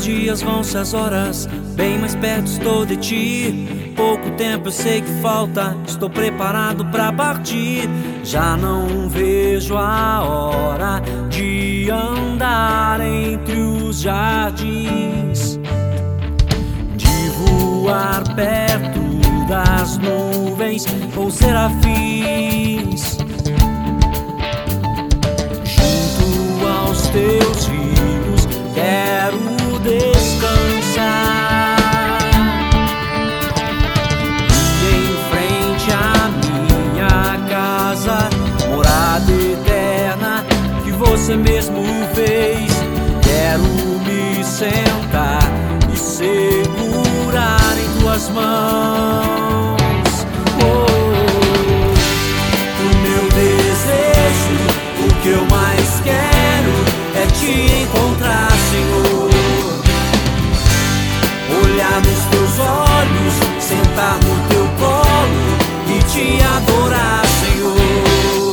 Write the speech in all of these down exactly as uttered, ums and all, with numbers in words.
dias, vão-se as horas, bem mais perto estou de ti. Pouco tempo eu sei que falta, estou preparado pra partir. Já não vejo a hora de andar entre os jardins, de voar perto das nuvens com serafins, junto aos teus rios quero descansar. E em frente à minha casa, morada eterna que você mesmo fez, quero me sentar e segurar em tuas mãos. Oh, o meu desejo, o que eu mais quero é te encontrar, Senhor. Olhar nos teus olhos, sentar no teu colo e te adorar, Senhor.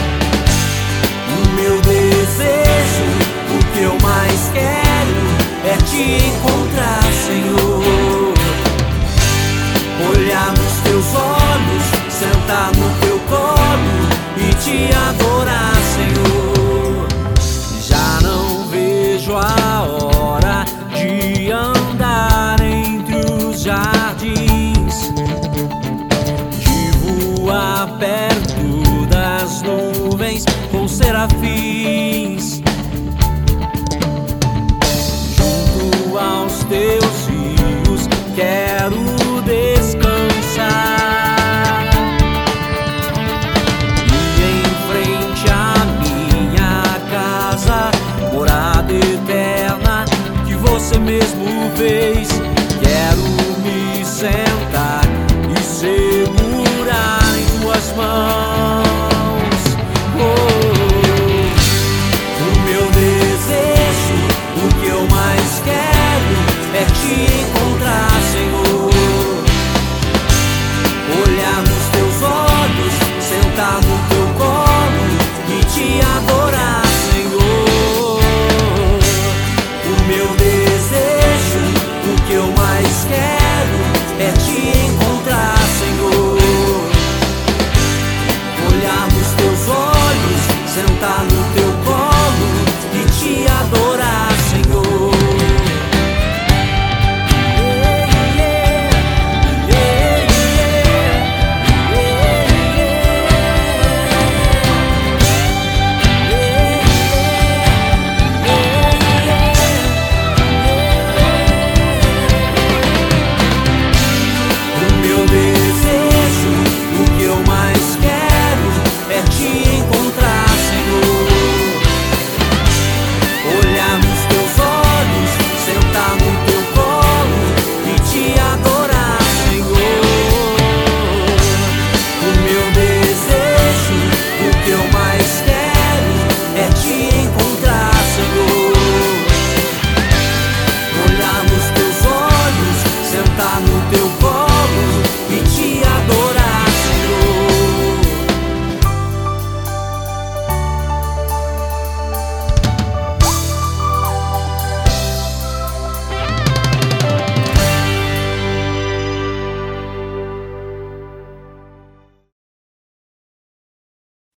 O meu desejo, o que eu mais quero é te encontrar, Senhor. Olhar nos teus olhos, sentar no teu colo e te adorar, Senhor. Já não vejo a hora de andar entre os jardins, de voar perto das nuvens com serafins, junto aos teus rios quero descansar. E em frente à minha casa, morada eterna que você mesmo fez,